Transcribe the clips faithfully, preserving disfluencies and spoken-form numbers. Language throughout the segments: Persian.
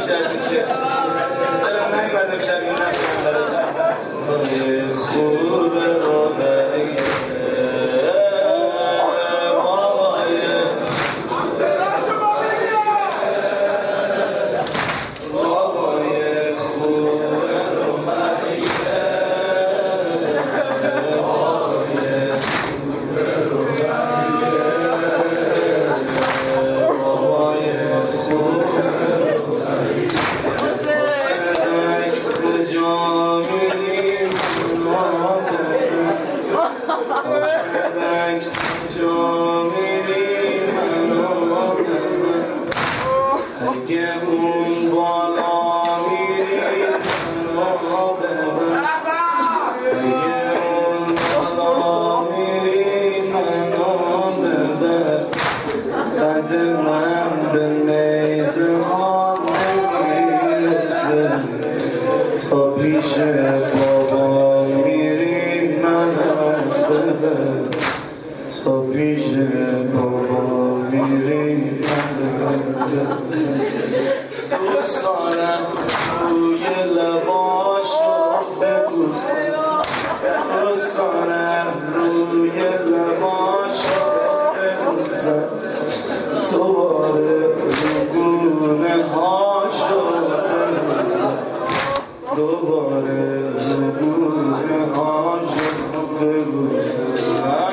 شرطی چیه؟ دلم نمیمدم شب این نخونم براتون خوب روحیه دوستانم روی لباشو ببوسم دوستانم روی لباشو ببوسم دوباره رو گونه هاشو ببوسم دوباره رو گونه هاشو ببوسم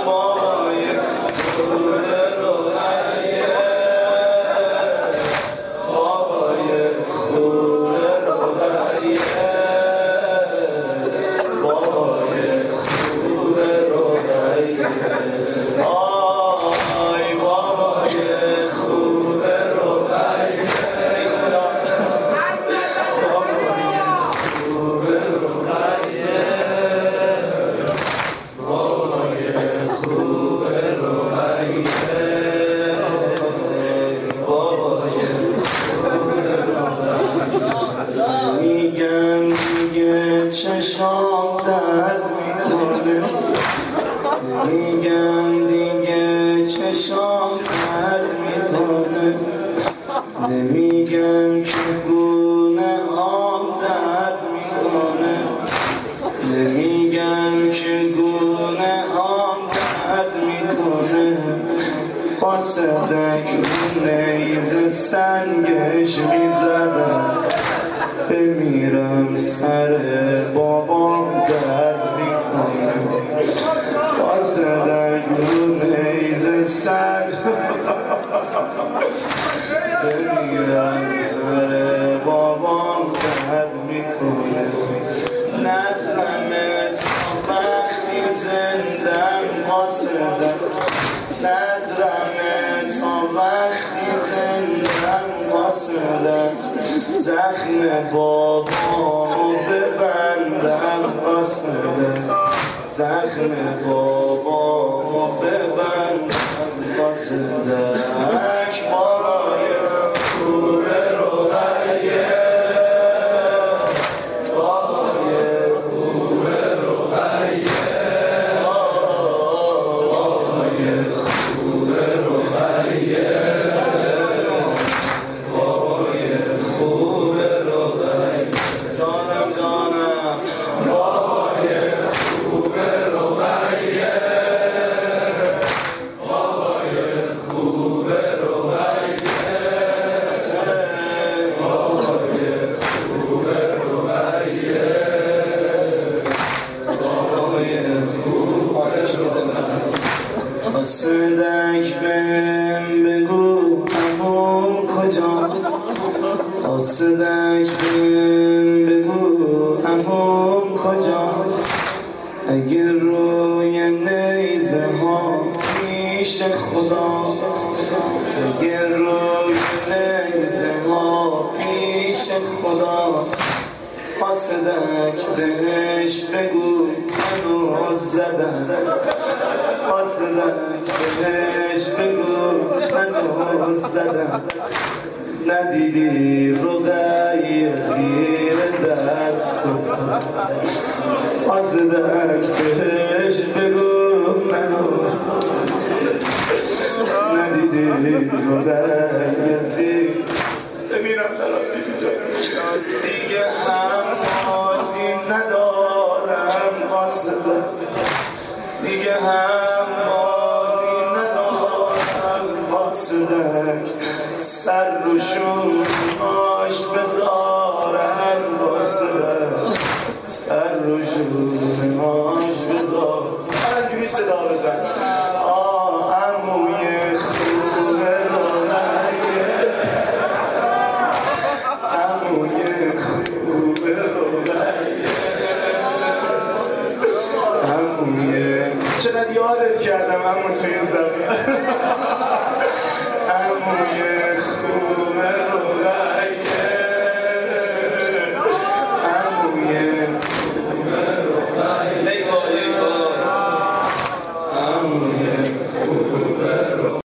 چشام درد میکنه میگم دیگه چشام درد میکنه نمیگم که گونه هام درد میکنه نمیگم که گونه هام درد میکنه فاسدک رو نیزه سنگش میزدم بمیرم سر بابام درد میکنه فاسدک رو نیزه سنگ بمیرم سر بابام درد میکنه نظرمه تا وقتی زندم قاصدم نظرمه تا وقتی زندم قاصدم زخم بابامو ببندم قاصدم زخم بابامو ببندم قاصدک بالای کوره روحیه بالای کوره روحیه بالای کوره روحیه قاصدک بهم بگو عموم کجاست قاصدک بهم بگو عموم کجاست اگر روی نیزه ها پیش خداست اگر روی نیزه ها پیش خداست قاصدک بهش بگو منو زدن قاصدک بهش بگو منو زدن ندیدی رقیه زیر دست قاصدک بهش بگو منو ندیدی رقیه زیر بمیرم برات دیگه هم بازی ندارم قاصد دیگه هم بازی ندارم قاصدن سر روشون آش بذارم قاصدن سر روشون آش بذارم اینجوری صدا بزن آه عموی خوبه رونقه عموی خوبه رونقه عموی چقدر یادت کردم عمو توی زمین عموی خوبه رونقه عموی خوبه رونقه ای بای ای بای عموی